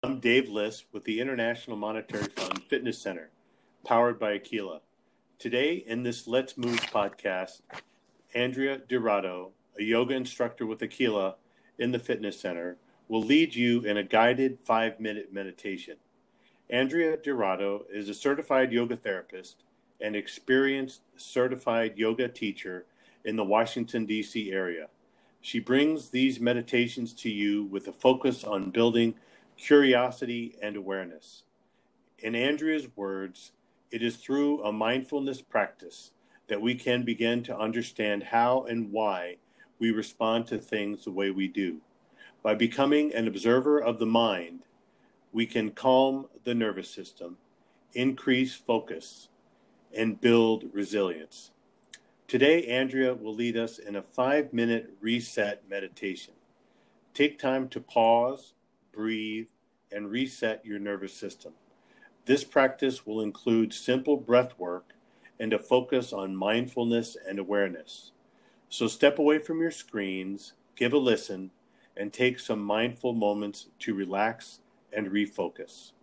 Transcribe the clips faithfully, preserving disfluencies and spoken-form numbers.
I'm Dave Liss with the International Monetary Fund Fitness Center, powered by Aquila. Today, in this Let's Move podcast, Andrea Dorado, a yoga instructor with Aquila in the Fitness Center, will lead you in a guided five-minute meditation. Andrea Dorado is a certified yoga therapist and experienced certified yoga teacher in the Washington, D C area. She brings these meditations to you with a focus on building curiosity and awareness. In Andrea's words, it is through a mindfulness practice that we can begin to understand how and why we respond to things the way we do. By becoming an observer of the mind, we can calm the nervous system, increase focus, and build resilience. Today, Andrea will lead us in a five-minute reset meditation. Take time to pause, breathe, and reset your nervous system. This practice will include simple breath work and a focus on mindfulness and awareness. So step away from your screens, give a listen, and take some mindful moments to relax and refocus.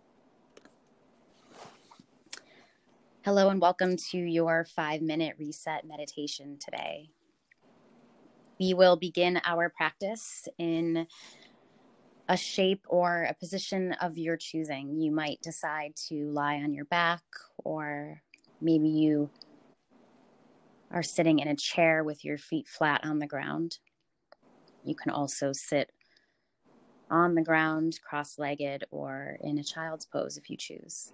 Hello and welcome to your five-minute reset meditation today. We will begin our practice in a shape or a position of your choosing. You might decide to lie on your back, or maybe you are sitting in a chair with your feet flat on the ground. You can also sit on the ground, cross-legged, or in a child's pose if you choose.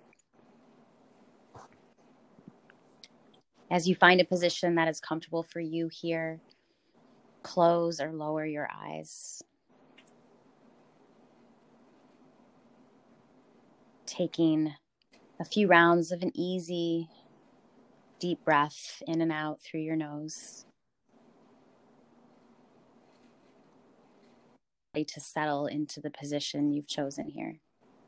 As you find a position that is comfortable for you here, close or lower your eyes. Taking a few rounds of an easy, deep breath in and out through your nose. To settle into the position you've chosen here.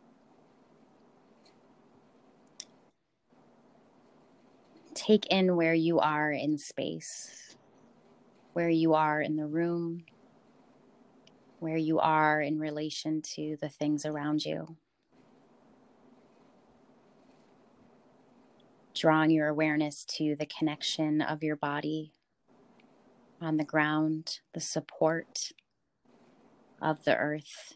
Take in where you are in space, where you are in the room, where you are in relation to the things around you. Drawing your awareness to the connection of your body on the ground, the support of the earth.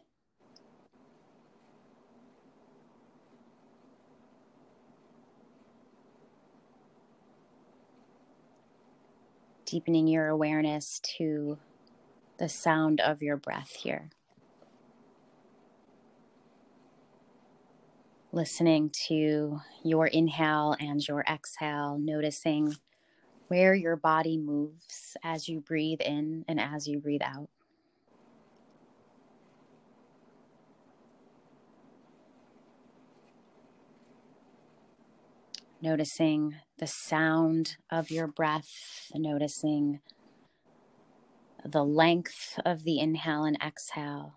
Deepening your awareness to the sound of your breath here. Listening to your inhale and your exhale, noticing where your body moves as you breathe in and as you breathe out. Noticing the sound of your breath, noticing the length of the inhale and exhale.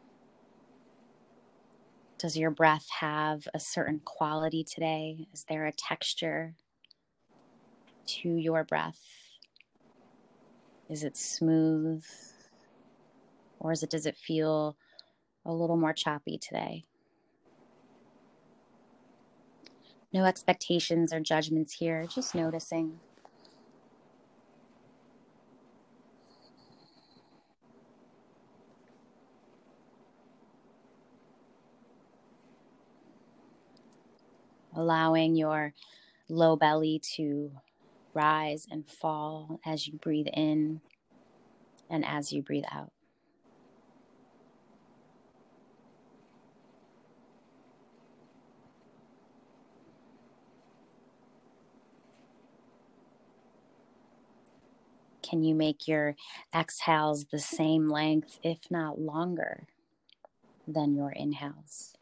Does your breath have a certain quality today? Is there a texture to your breath? Is it smooth? Or is it, does it feel a little more choppy today? No expectations or judgments here, just noticing. Allowing your low belly to rise and fall as you breathe in and as you breathe out. Can you make your exhales the same length, if not longer, than your inhales?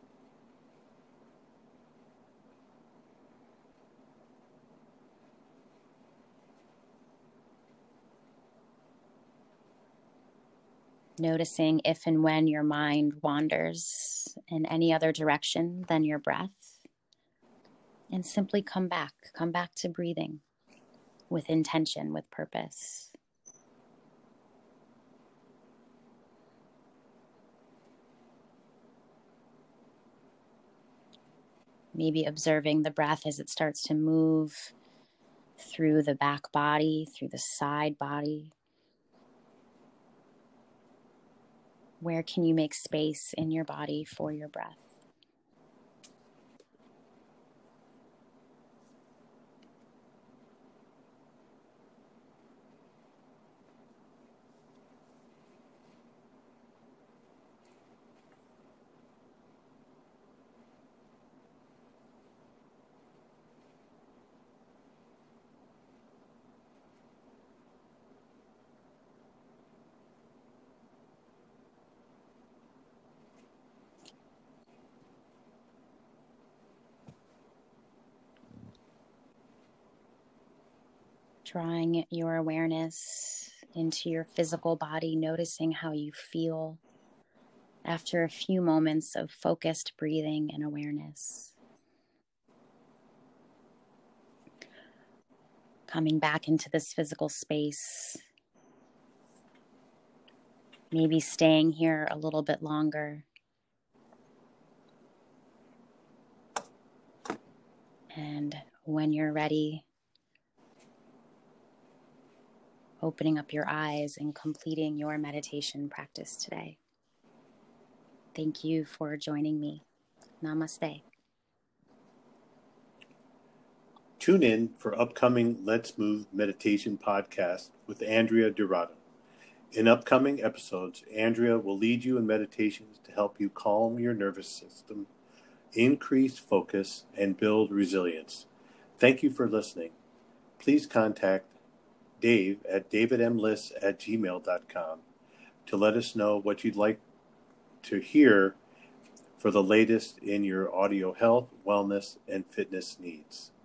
Noticing if and when your mind wanders in any other direction than your breath. And simply come back, come back to breathing with intention, with purpose. Maybe observing the breath as it starts to move through the back body, through the side body. Where can you make space in your body for your breath? Drawing your awareness into your physical body, noticing how you feel after a few moments of focused breathing and awareness. Coming back into this physical space, maybe staying here a little bit longer. And when you're ready, opening up your eyes and completing your meditation practice today. Thank you for joining me. Namaste. Tune in for upcoming Let's Move meditation podcast with Andrea Dorado. In upcoming episodes, Andrea will lead you in meditations to help you calm your nervous system, increase focus, and build resilience. Thank you for listening. Please contact Dave at davidmliss at gmail dot com to let us know what you'd like to hear for the latest in your audio health, wellness, and fitness needs.